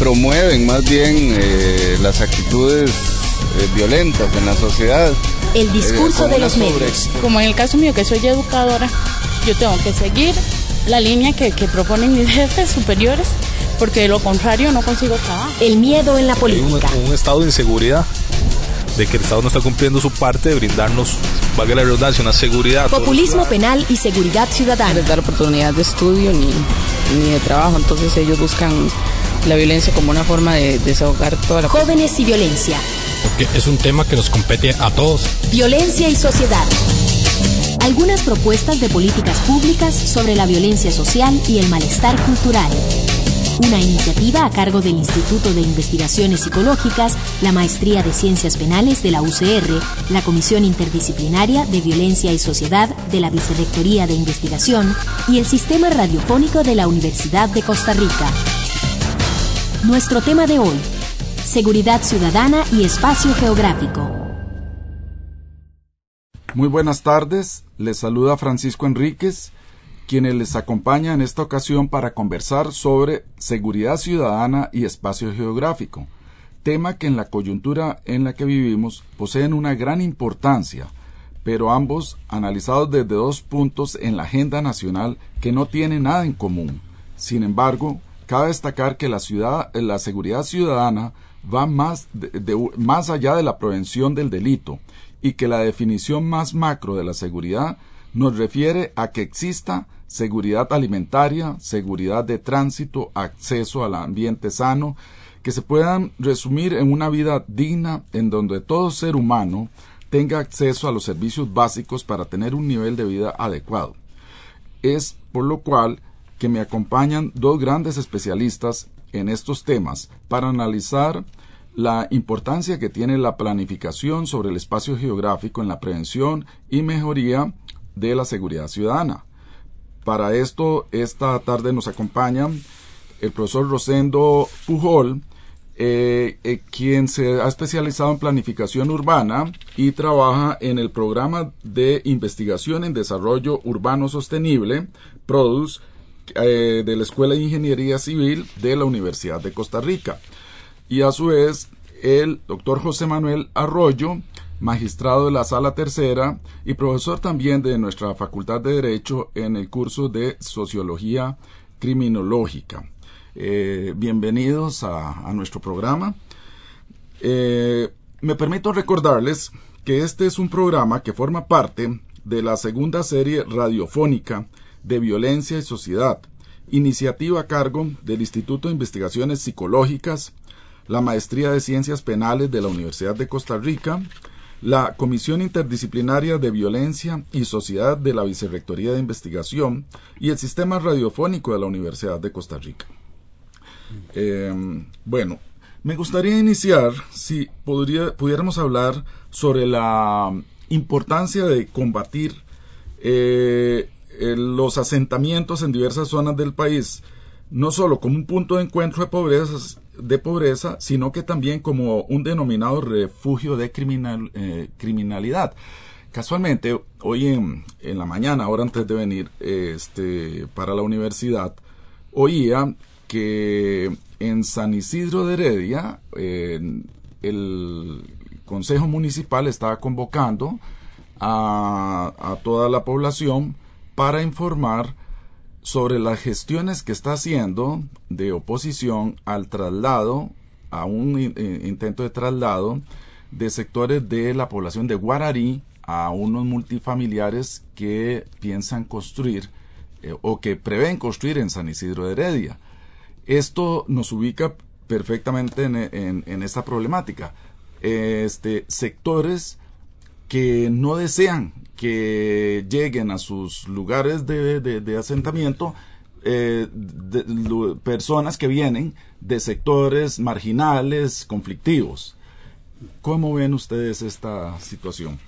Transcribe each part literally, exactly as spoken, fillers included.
promueven más bien eh, las actitudes eh, violentas en la sociedad. El discurso eh, de los medios. Como en el caso mío, que soy educadora, yo tengo que seguir la línea que, que proponen mis jefes superiores, porque de lo contrario no consigo trabajo. El miedo en la política. Hay un, un estado de inseguridad, de que el Estado no está cumpliendo su parte de brindarnos, valga la redundancia, una seguridad. Populismo penal y seguridad ciudadana. No les da oportunidad de estudio ni, ni de trabajo, entonces ellos buscan la violencia como una forma de desahogar toda la... Jóvenes y violencia. Porque es un tema que nos compete a todos. Violencia y sociedad. Algunas propuestas de políticas públicas sobre la violencia social y el malestar cultural. Una iniciativa a cargo del Instituto de Investigaciones Psicológicas, la Maestría de Ciencias Penales de la U C R, la Comisión Interdisciplinaria de Violencia y Sociedad de la Vicerrectoría de Investigación y el Sistema Radiofónico de la Universidad de Costa Rica. Nuestro tema de hoy: seguridad ciudadana y espacio geográfico. Muy buenas tardes, les saluda Francisco Enríquez, quienes les acompaña en esta ocasión para conversar sobre seguridad ciudadana y espacio geográfico, tema que en la coyuntura en la que vivimos poseen una gran importancia, pero ambos analizados desde dos puntos en la agenda nacional que no tienen nada en común. Sin embargo, cabe destacar que la, ciudad, la seguridad ciudadana va más, de, de, más allá de la prevención del delito y que la definición más macro de la seguridad nos refiere a que exista seguridad alimentaria, seguridad de tránsito, acceso al ambiente sano, que se puedan resumir en una vida digna en donde todo ser humano tenga acceso a los servicios básicos para tener un nivel de vida adecuado. Es por lo cual que me acompañan dos grandes especialistas en estos temas para analizar la importancia que tiene la planificación sobre el espacio geográfico en la prevención y mejoría de la seguridad ciudadana. Para esto, esta tarde nos acompaña el profesor Rosendo Pujol, eh, eh, quien se ha especializado en planificación urbana y trabaja en el programa de investigación en desarrollo urbano sostenible, PRODUS, eh, de la Escuela de Ingeniería Civil de la Universidad de Costa Rica. Y a su vez, el doctor José Manuel Arroyo, magistrado de la Sala Tercera y profesor también de nuestra Facultad de Derecho en el curso de Sociología Criminológica. Eh, bienvenidos a, a nuestro programa. Eh, me permito recordarles que este es un programa que forma parte de la segunda serie radiofónica de Violencia y Sociedad, iniciativa a cargo del Instituto de Investigaciones Psicológicas, la Maestría de Ciencias Penales de la Universidad de Costa Rica, la Comisión Interdisciplinaria de Violencia y Sociedad de la Vicerrectoría de Investigación y el Sistema Radiofónico de la Universidad de Costa Rica. Eh, bueno, me gustaría iniciar, si podría, pudiéramos hablar sobre la importancia de combatir eh, los asentamientos en diversas zonas del país, no solo como un punto de encuentro de pobreza, de pobreza, sino que también como un denominado refugio de criminal, eh, criminalidad. Casualmente, hoy en, en la mañana, ahora antes de venir este, para la universidad, oía que en San Isidro de Heredia, eh, el Consejo Municipal estaba convocando a, a toda la población para informar sobre las gestiones que está haciendo de oposición al traslado, a un eh, intento de traslado de sectores de la población de Guararí a unos multifamiliares que piensan construir eh, o que prevén construir en San Isidro de Heredia. Esto nos ubica perfectamente en, en, en esta problemática. Este, sectores que no desean que lleguen a sus lugares de, de, de asentamiento eh, de, de, personas que vienen de sectores marginales, conflictivos. ¿Cómo ven ustedes esta situación?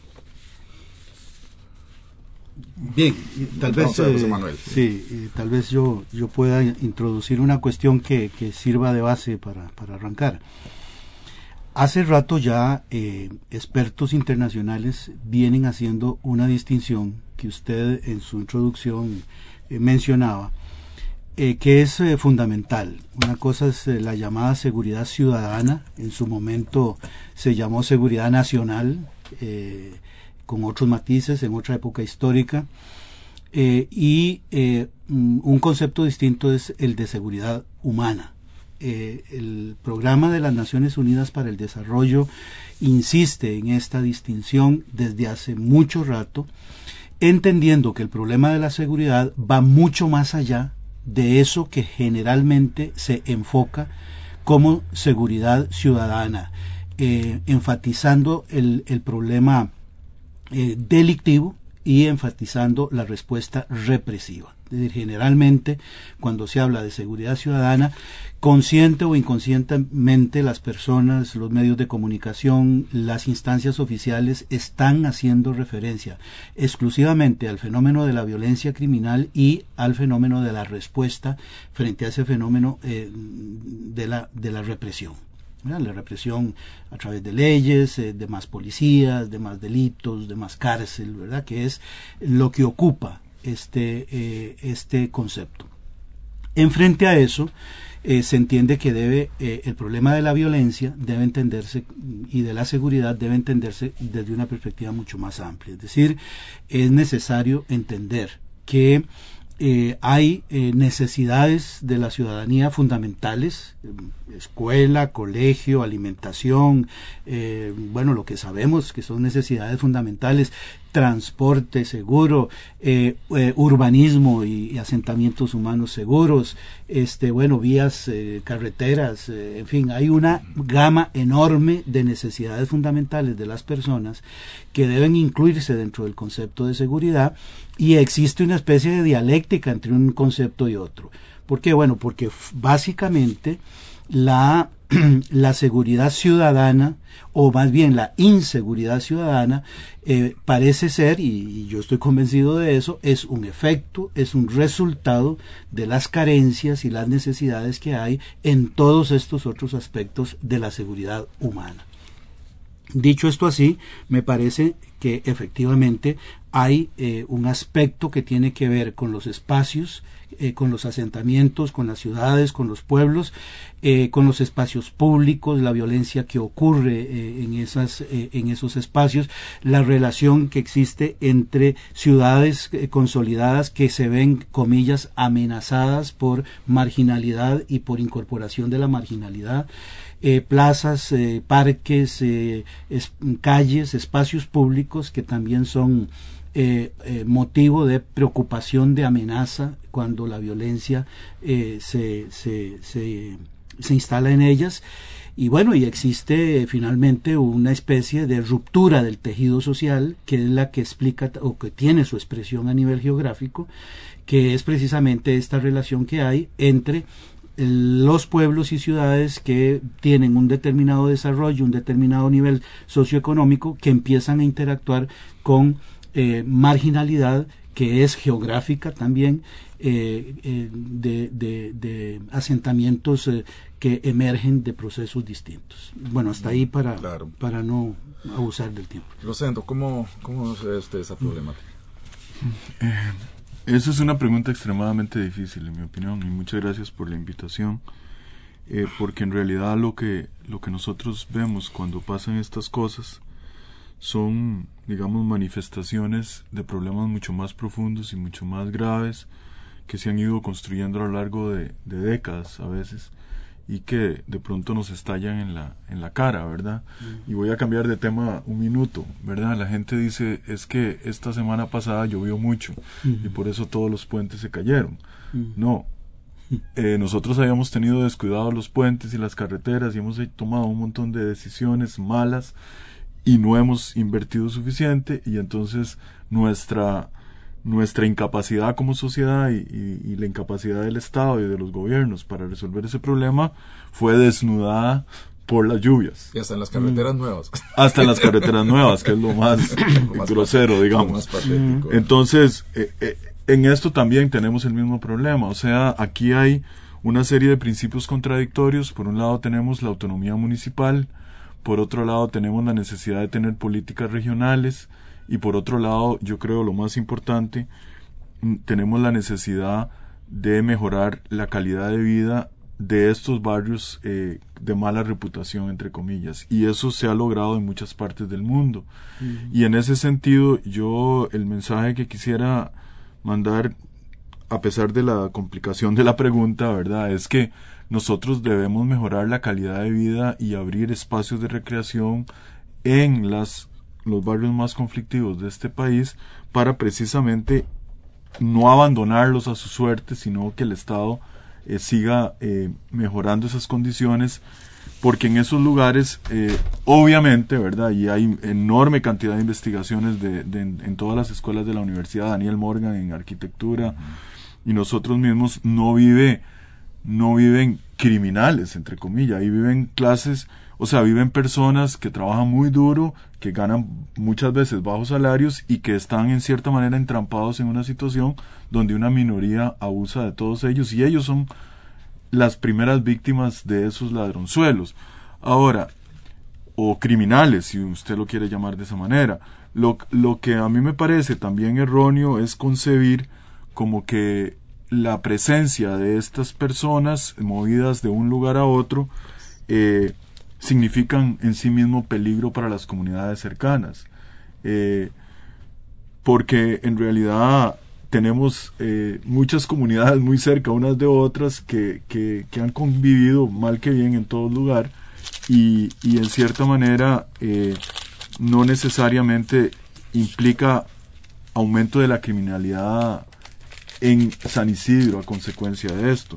Bien, tal vez, José, José eh, Manuel. sí, eh, tal vez yo, yo pueda introducir una cuestión que, que sirva de base para, para arrancar. Hace rato ya eh, expertos internacionales vienen haciendo una distinción que usted en su introducción eh, mencionaba eh, que es eh, fundamental. Una cosa es eh, la llamada seguridad ciudadana, en su momento se llamó seguridad nacional, eh, con otros matices en otra época histórica, eh, y eh, un concepto distinto es el de seguridad humana. Eh, el programa de las Naciones Unidas para el Desarrollo insiste en esta distinción desde hace mucho rato, entendiendo que el problema de la seguridad va mucho más allá de eso que generalmente se enfoca como seguridad ciudadana, eh, enfatizando el, el problema eh, delictivo y enfatizando la respuesta represiva. Es decir, generalmente cuando se habla de seguridad ciudadana, consciente o inconscientemente las personas, los medios de comunicación, las instancias oficiales están haciendo referencia exclusivamente al fenómeno de la violencia criminal y al fenómeno de la respuesta frente a ese fenómeno eh, de la, de la represión. ¿verdad? La represión a través de leyes, eh, de más policías, de más delitos, de más cárcel, ¿verdad? Que es lo que ocupa este, eh, este concepto. En frente a eso, eh, se entiende que debe eh, el problema de la violencia debe entenderse y de la seguridad debe entenderse desde una perspectiva mucho más amplia. Es decir, es necesario entender que Eh, hay eh, necesidades de la ciudadanía fundamentales, eh, escuela, colegio, alimentación, eh, bueno, lo que sabemos que son necesidades fundamentales, transporte seguro, eh, eh, urbanismo y, y asentamientos humanos seguros, este, bueno, vías, eh, carreteras, eh, en fin, hay una gama enorme de necesidades fundamentales de las personas que deben incluirse dentro del concepto de seguridad, y existe una especie de dialéctica entre un concepto y otro. ¿Por qué? Bueno, porque f- básicamente la, la seguridad ciudadana, o más bien la inseguridad ciudadana, eh, parece ser, y, y yo estoy convencido de eso, es un efecto, es un resultado de las carencias y las necesidades que hay en todos estos otros aspectos de la seguridad humana. Dicho esto así, me parece que efectivamente hay eh, un aspecto que tiene que ver con los espacios, eh, con los asentamientos, con las ciudades, con los pueblos, eh, con los espacios públicos, la violencia que ocurre eh, en, esas, eh, en esos espacios, la relación que existe entre ciudades eh, consolidadas que se ven, comillas, amenazadas por marginalidad y por incorporación de la marginalidad, Eh, plazas, eh, parques, eh, es, calles, espacios públicos que también son eh, eh, motivo de preocupación, de amenaza cuando la violencia eh, se, se, se, se instala en ellas. Y bueno, y existe eh, finalmente una especie de ruptura del tejido social, que es la que explica o que tiene su expresión a nivel geográfico, que es precisamente esta relación que hay entre los pueblos y ciudades que tienen un determinado desarrollo, un determinado nivel socioeconómico, que empiezan a interactuar con eh, marginalidad que es geográfica también, eh, eh, de, de, de asentamientos eh, que emergen de procesos distintos. Bueno, hasta ahí para, claro. para no abusar del tiempo. Rosendo, ¿cómo, cómo se ve usted esa problemática? Eh, Esa es una pregunta extremadamente difícil, en mi opinión, y muchas gracias por la invitación, eh, porque en realidad lo que, lo que nosotros vemos cuando pasan estas cosas son, digamos, manifestaciones de problemas mucho más profundos y mucho más graves que se han ido construyendo a lo largo de, de décadas a veces, y que de pronto nos estallan en la, en la cara, ¿verdad? Uh-huh. Y voy a cambiar de tema un minuto, ¿verdad? La gente dice, es que esta semana pasada llovió mucho, uh-huh, y por eso todos los puentes se cayeron. Uh-huh. No, eh, nosotros habíamos tenido descuidados los puentes y las carreteras y hemos tomado un montón de decisiones malas y no hemos invertido suficiente, y entonces nuestra... nuestra incapacidad como sociedad y, y, y la incapacidad del Estado y de los gobiernos para resolver ese problema fue desnudada por las lluvias. Y hasta en las carreteras mm. nuevas. Hasta en las carreteras nuevas, que es lo más, lo más grosero, patético, digamos. Más patético. Entonces, eh, eh, en esto también tenemos el mismo problema. O sea, aquí hay una serie de principios contradictorios. Por un lado tenemos la autonomía municipal, por otro lado tenemos la necesidad de tener políticas regionales, y por otro lado, yo creo lo más importante, tenemos la necesidad de mejorar la calidad de vida de estos barrios eh, de mala reputación, entre comillas, y eso se ha logrado en muchas partes del mundo. Uh-huh. Y en ese sentido, yo el mensaje que quisiera mandar, a pesar de la complicación de la pregunta, ¿verdad?, es que nosotros debemos mejorar la calidad de vida y abrir espacios de recreación en las, los barrios más conflictivos de este país, para precisamente no abandonarlos a su suerte, sino que el Estado Eh, siga eh, mejorando esas condiciones, porque en esos lugares eh, obviamente, ¿verdad?, y hay enorme cantidad de investigaciones de, de, en, en todas las escuelas de la Universidad Daniel Morgan en arquitectura, uh-huh. y nosotros mismos, no vive no viven criminales, entre comillas, ahí viven clases, o sea, viven personas que trabajan muy duro, que ganan muchas veces bajos salarios y que están en cierta manera entrampados en una situación donde una minoría abusa de todos ellos, y ellos son las primeras víctimas de esos ladronzuelos. Ahora, o criminales, si usted lo quiere llamar de esa manera. Lo, lo que a mí me parece también erróneo es concebir como que la presencia de estas personas movidas de un lugar a otro eh, significan en sí mismo peligro para las comunidades cercanas, eh, porque en realidad tenemos eh, muchas comunidades muy cerca unas de otras que, que, que han convivido mal que bien en todo lugar, y, y en cierta manera eh, no necesariamente implica aumento de la criminalidad en San Isidro a consecuencia de esto.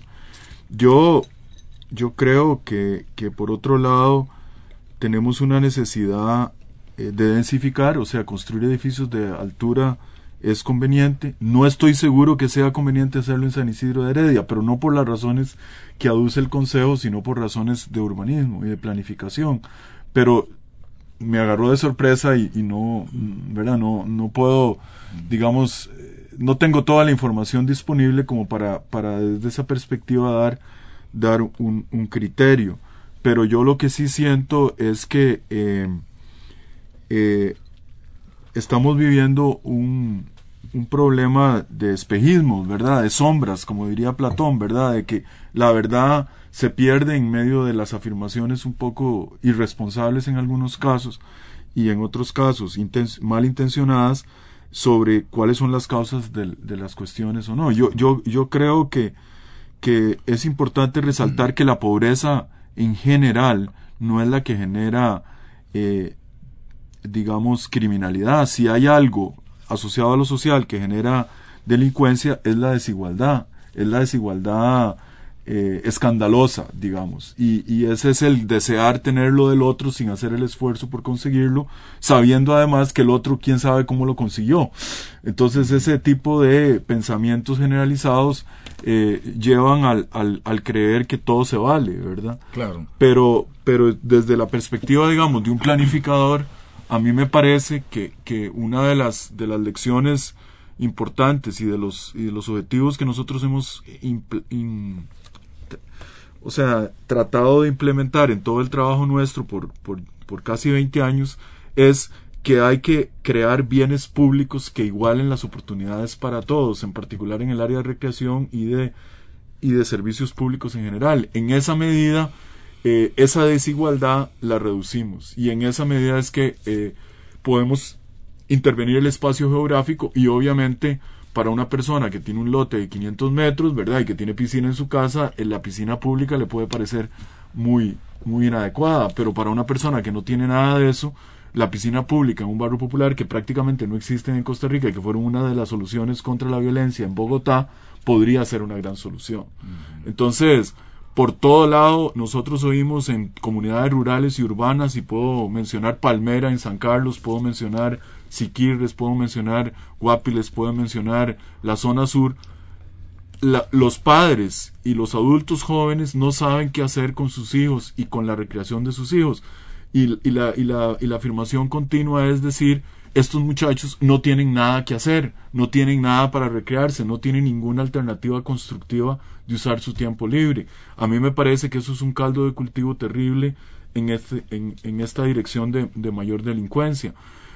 Yo Yo creo que, que por otro lado tenemos una necesidad eh, de densificar, o sea, construir edificios de altura es conveniente. No estoy seguro que sea conveniente hacerlo en San Isidro de Heredia, pero no por las razones que aduce el Consejo, sino por razones de urbanismo y de planificación. Pero me agarró de sorpresa y, y no, ¿verdad? No, no puedo, digamos, no tengo toda la información disponible como para, para desde esa perspectiva dar dar un, un criterio, pero yo lo que sí siento es que eh, eh, estamos viviendo un, un problema de espejismos, ¿verdad?, de sombras, como diría Platón, ¿verdad?, de que la verdad se pierde en medio de las afirmaciones un poco irresponsables en algunos casos, y en otros casos inten- malintencionadas, sobre cuáles son las causas de, de las cuestiones o no. Yo, yo, yo creo que que es importante resaltar que la pobreza en general no es la que genera, eh, digamos, criminalidad. Si hay algo asociado a lo social que genera delincuencia, es la desigualdad, es la desigualdad eh, escandalosa, digamos, y, y ese es el desear tener lo del otro sin hacer el esfuerzo por conseguirlo, sabiendo además que el otro quién sabe cómo lo consiguió. Entonces ese tipo de pensamientos generalizados eh, llevan al, al, al creer que todo se vale, ¿verdad? Claro. Pero, pero desde la perspectiva, digamos, de un planificador, a mí me parece que, que una de las, de las lecciones importantes y de los, y de los objetivos que nosotros hemos impl- in, o sea, tratado de implementar en todo el trabajo nuestro por, por, por casi veinte años, es que hay que crear bienes públicos que igualen las oportunidades para todos, en particular en el área de recreación y de, y de servicios públicos en general. En esa medida, eh, esa desigualdad la reducimos, y en esa medida es que eh, podemos intervenir el espacio geográfico, y obviamente para una persona que tiene un lote de quinientos metros, ¿verdad?, y que tiene piscina en su casa, en la piscina pública le puede parecer muy, muy inadecuada, pero para una persona que no tiene nada de eso, la piscina pública en un barrio popular que prácticamente no existen en Costa Rica y que fueron una de las soluciones contra la violencia en Bogotá, podría ser una gran solución. Uh-huh. Entonces, por todo lado, nosotros oímos en comunidades rurales y urbanas, y puedo mencionar Palmera en San Carlos, puedo mencionar Siquirres, puedo mencionar Guapiles, puedo mencionar la zona sur. La, los padres y los adultos jóvenes no saben qué hacer con sus hijos y con la recreación de sus hijos. Y, y, la, y, la, y la afirmación continua es decir, estos muchachos no tienen nada que hacer, no tienen nada para recrearse, no tienen ninguna alternativa constructiva de usar su tiempo libre. A mí me parece que eso es un caldo de cultivo terrible en, este, en, en esta dirección de, de mayor delincuencia.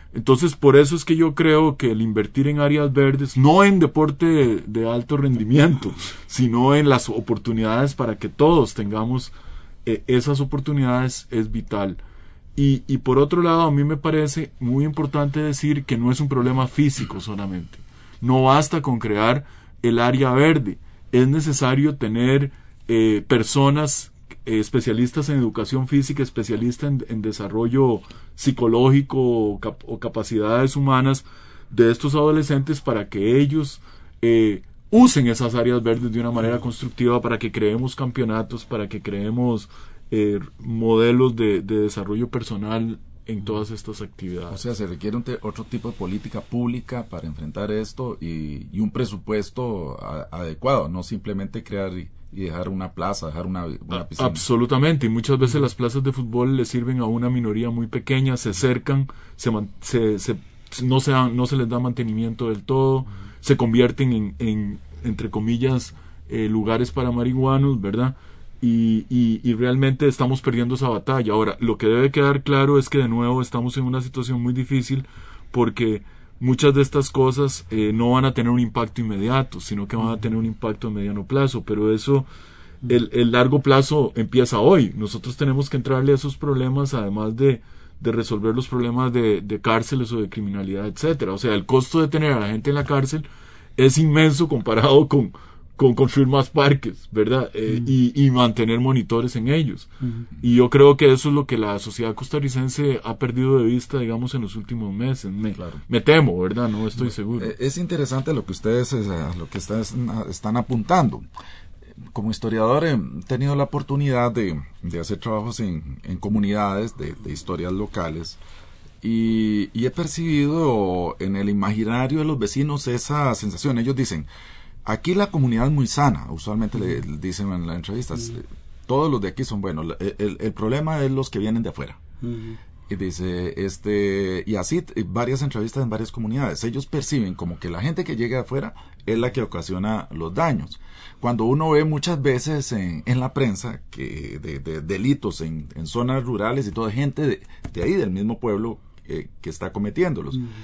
Entonces, por eso es que yo creo que el invertir en áreas verdes, no en deporte de, de alto rendimiento, sino en las oportunidades para que todos tengamos eh, esas oportunidades, es vital. Y, y por otro lado, a mí me parece muy importante decir que no es un problema físico solamente. No basta con crear el área verde. Es necesario tener eh, personas eh, especialistas en educación física, especialistas en, en desarrollo psicológico o, cap o capacidades humanas de estos adolescentes para que ellos eh, usen esas áreas verdes de una manera constructiva, para que creemos campeonatos, para que creemos eh, modelos de, de desarrollo personal en todas estas actividades. O sea, se requiere un otro tipo de política pública para enfrentar esto y, y un presupuesto a, adecuado, no simplemente crear y, y dejar una plaza, dejar una, una piscina. Absolutamente, y muchas veces las plazas de fútbol le sirven a una minoría muy pequeña, se cercan, se, se, se, no, se da, no se les da mantenimiento del todo, uh-huh. se convierten en, en entre comillas, eh, lugares para marihuanos, ¿verdad? Y, y, y realmente estamos perdiendo esa batalla. Ahora, lo que debe quedar claro es que de nuevo estamos en una situación muy difícil porque muchas de estas cosas eh, no van a tener un impacto inmediato, sino que van a tener un impacto a mediano plazo, pero eso, el, el largo plazo empieza hoy. Nosotros tenemos que entrarle a esos problemas, además de, de resolver los problemas de, de cárceles o de criminalidad, etcétera. O sea, el costo de tener a la gente en la cárcel es inmenso comparado con con construir más parques, ¿verdad? Eh, uh-huh. y, y mantener monitores en ellos. Uh-huh. Y yo creo que eso es lo que la sociedad costarricense ha perdido de vista, digamos, en los últimos meses. Me, claro. me temo, ¿verdad? No estoy seguro. Es interesante lo que ustedes, lo que ustedes están apuntando. Como historiador he tenido la oportunidad de, de hacer trabajos en, en comunidades de, de historias locales y, y he percibido en el imaginario de los vecinos esa sensación. Ellos dicen, aquí la comunidad es muy sana, usualmente le, le dicen en las entrevistas, uh-huh. todos los de aquí son buenos, el, el, el problema es los que vienen de afuera. Uh-huh. Y dice, este, y así varias entrevistas en varias comunidades, ellos perciben como que la gente que llega de afuera es la que ocasiona los daños. Cuando uno ve muchas veces en, en la prensa que de, de delitos en, en zonas rurales y toda gente de, de ahí, del mismo pueblo eh, que está cometiéndolos. Uh-huh.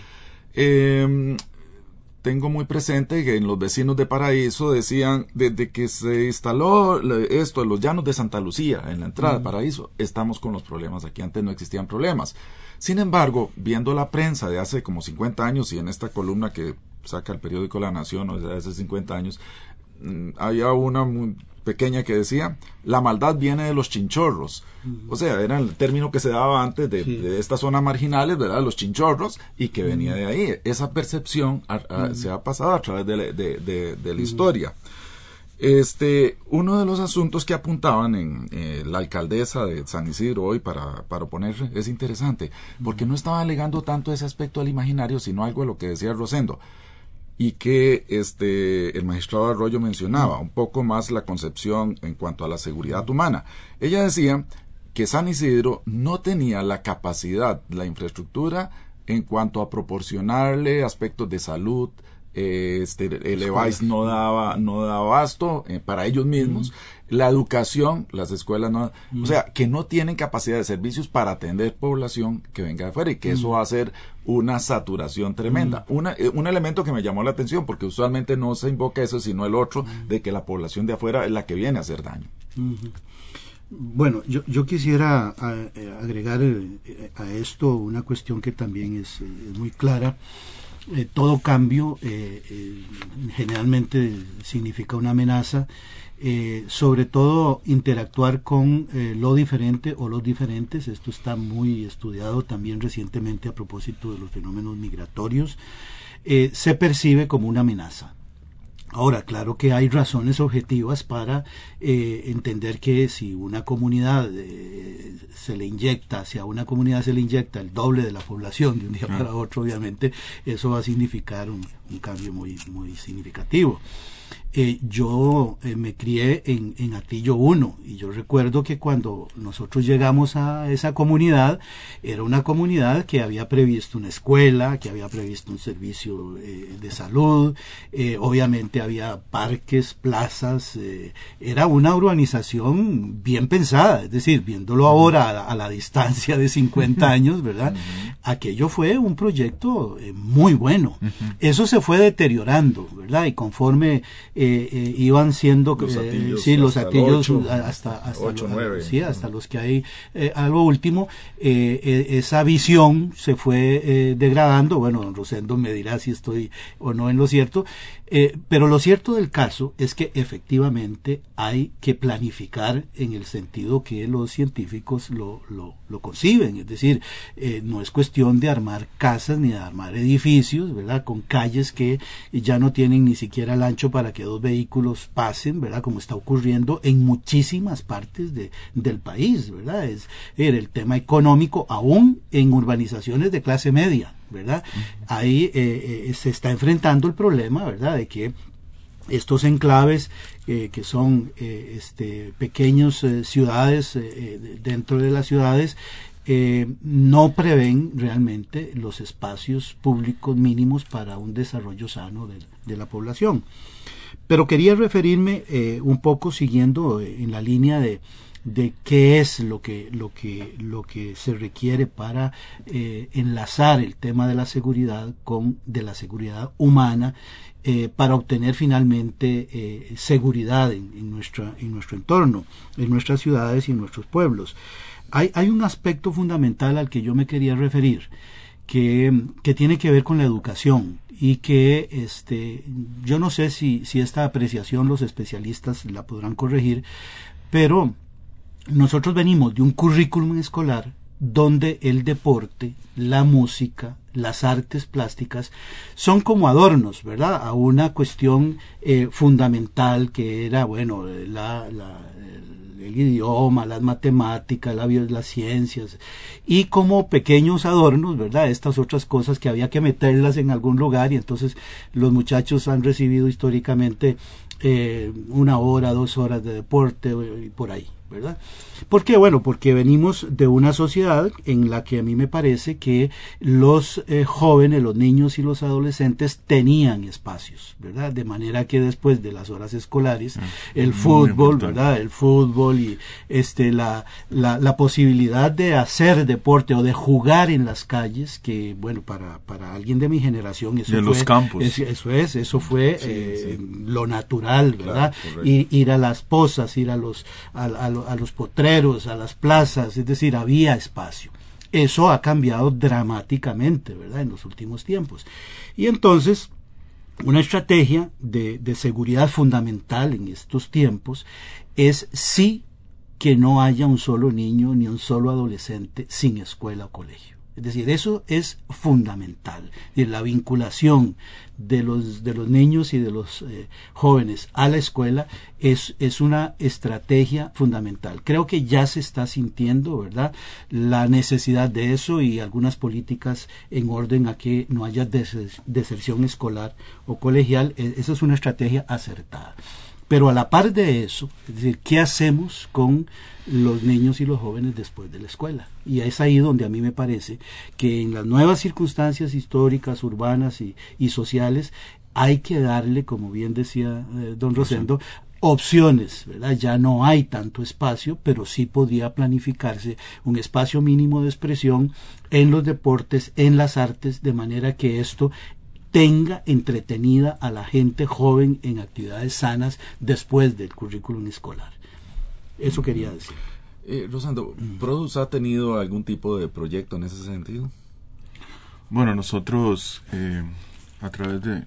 eh, Tengo muy presente que en los vecinos de Paraíso decían, desde que se instaló esto en los llanos de Santa Lucía, en la entrada de Paraíso, estamos con los problemas aquí. Antes no existían problemas. Sin embargo, viendo la prensa de hace como cincuenta años y en esta columna que saca el periódico La Nación, o sea, de hace cincuenta años, había una muy pequeña que decía, la maldad viene de los chinchorros. Uh-huh. O sea, era el término que se daba antes de, sí. de estas zonas marginales, ¿verdad? Los chinchorros, y que venía uh-huh. de ahí. Esa percepción a, a, uh-huh. se ha pasado a través de la, de, de, de la uh-huh. historia. Este, uno de los asuntos que apuntaban en eh, la alcaldesa de San Isidro hoy para, para oponer es interesante, uh-huh. porque no estaba alegando tanto ese aspecto al imaginario, sino algo de lo que decía Rosendo, y que este el magistrado Arroyo mencionaba, un poco más la concepción en cuanto a la seguridad humana. Ella decía que San Isidro no tenía la capacidad, la infraestructura en cuanto a proporcionarle aspectos de salud, eh, este, el E V A I S no daba, no daba abasto eh, para ellos mismos, mm. la educación, las escuelas no, mm. o sea, que no tienen capacidad de servicios para atender población que venga de afuera y que mm. eso va a ser una saturación tremenda. Mm. Una, un elemento que me llamó la atención, porque usualmente no se invoca eso, sino el otro, mm. de que la población de afuera es la que viene a hacer daño. Mm-hmm. Bueno, yo, yo quisiera a, a agregar eh, a esto una cuestión que también es, es muy clara. Eh, todo cambio eh, eh, generalmente significa una amenaza, eh, sobre todo interactuar con eh, lo diferente o los diferentes. Esto está muy estudiado también recientemente a propósito de los fenómenos migratorios. Eh, se percibe como una amenaza. Ahora, claro que hay razones objetivas para eh, entender que si una comunidad eh, se le inyecta, si a una comunidad se le inyecta el doble de la población de un día para otro, obviamente eso va a significar un, un cambio muy, muy significativo. Eh, yo eh, me crié en, en Atillo uno y yo recuerdo que cuando nosotros llegamos a esa comunidad, era una comunidad que había previsto una escuela, que había previsto un servicio eh, de salud, eh, obviamente había parques, plazas, eh, era una urbanización bien pensada, es decir, viéndolo ahora a la, a la distancia de cincuenta años, ¿verdad? Uh-huh. Aquello fue un proyecto eh, muy bueno. Uh-huh. Eso se fue deteriorando, ¿verdad? Y conforme Eh, eh, iban siendo los atillos, eh, sí, los atillos ocho, hasta, hasta, ocho, los, nueve. Sí, hasta los que hay eh, a lo último, eh, eh, esa visión se fue eh, degradando. Bueno, don Rosendo me dirá si estoy o no en lo cierto, eh, pero lo cierto del caso es que efectivamente hay que planificar en el sentido que los científicos lo, lo, lo conciben, es decir, eh, no es cuestión de armar casas ni de armar edificios, ¿verdad?, con calles que ya no tienen ni siquiera el ancho para que dos vehículos pasen, ¿verdad?, como está ocurriendo en muchísimas partes de, del país, ¿verdad? Es, es el tema económico, aún en urbanizaciones de clase media, ¿verdad? Uh-huh. Ahí eh, eh, se está enfrentando el problema, ¿verdad?, de que estos enclaves eh, que son eh, este, pequeñas eh, ciudades eh, dentro de las ciudades eh, no prevén realmente los espacios públicos mínimos para un desarrollo sano de, de la población. Pero quería referirme eh, un poco siguiendo eh, en la línea de, de qué es lo que, lo que, lo que se requiere para eh, enlazar el tema de la seguridad con de la seguridad humana eh, para obtener finalmente eh, seguridad en, en, nuestra, en nuestro entorno, en nuestras ciudades y en nuestros pueblos. Hay, hay un aspecto fundamental al que yo me quería referir, que, que tiene que ver con la educación y que este, yo no sé si, si esta apreciación los especialistas la podrán corregir, pero nosotros venimos de un currículum escolar donde el deporte, la música, las artes plásticas son como adornos, ¿verdad?, a una cuestión eh, fundamental que era, bueno, la, la, el, el idioma, las matemáticas, la, las ciencias, y como pequeños adornos, ¿verdad?, estas otras cosas que había que meterlas en algún lugar, y entonces los muchachos han recibido históricamente eh, una hora, dos horas de deporte y por ahí, ¿verdad? ¿Por qué? Bueno, porque venimos de una sociedad en la que a mí me parece que los eh, jóvenes, los niños y los adolescentes tenían espacios, ¿verdad? De manera que después de las horas escolares, el Muy fútbol, importante. ¿verdad? El fútbol y este la, la, la posibilidad de hacer deporte o de jugar en las calles, que bueno, para, para alguien de mi generación eso de fue... los campos. Es, eso es, eso fue sí, eh, sí. lo natural, ¿verdad? Claro, ir, ir a las pozas, ir a los, a, a, a los potreros, a las plazas, es decir, había espacio. Eso ha cambiado dramáticamente, ¿verdad?, en los últimos tiempos. Y entonces, una estrategia de, de seguridad fundamental en estos tiempos es sí que no haya un solo niño ni un solo adolescente sin escuela o colegio. Es decir, eso es fundamental. Es decir, la vinculación de los de los niños y de los eh, jóvenes a la escuela es es una estrategia fundamental. Creo que ya se está sintiendo, ¿verdad?, la necesidad de eso y algunas políticas en orden a que no haya deserción escolar o colegial. Esa es una estrategia acertada. Pero a la par de eso, es decir, ¿qué hacemos con los niños y los jóvenes después de la escuela? Y es ahí donde a mí me parece que en las nuevas circunstancias históricas, urbanas y, y sociales, hay que darle, como bien decía eh, don Rosendo, opciones, ¿verdad? Ya no hay tanto espacio, pero sí podía planificarse un espacio mínimo de expresión en los deportes, en las artes, de manera que esto tenga entretenida a la gente joven en actividades sanas después del currículum escolar. Eso quería decir. Eh, Rosendo, ¿Produce ha tenido algún tipo de proyecto en ese sentido? Bueno, nosotros eh, a través de...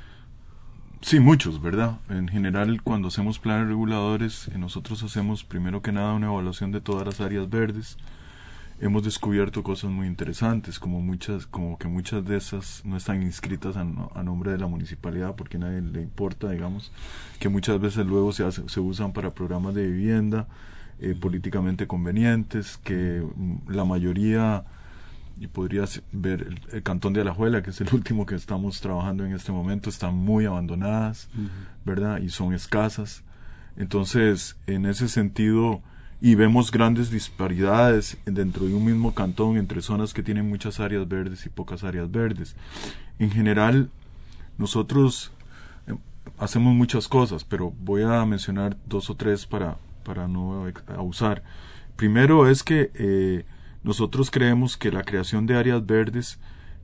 Sí, muchos, ¿verdad? En general, cuando hacemos planes reguladores, eh, nosotros hacemos primero que nada una evaluación de todas las áreas verdes. Hemos descubierto cosas muy interesantes, como muchas, como que muchas de esas no están inscritas a, a nombre de la municipalidad porque a nadie le importa, digamos, que muchas veces luego se hace, se usan para programas de vivienda eh, políticamente convenientes, que la mayoría y podrías ver el, el cantón de Alajuela, que es el último que estamos trabajando en este momento, están muy abandonadas, uh-huh. ¿verdad? Y son escasas. Entonces, en ese sentido, y vemos grandes disparidades dentro de un mismo cantón entre zonas que tienen muchas áreas verdes y pocas áreas verdes. En general, nosotros eh, hacemos muchas cosas, pero voy a mencionar dos o tres para, para no abusar. Primero es que eh, nosotros creemos que la creación de áreas verdes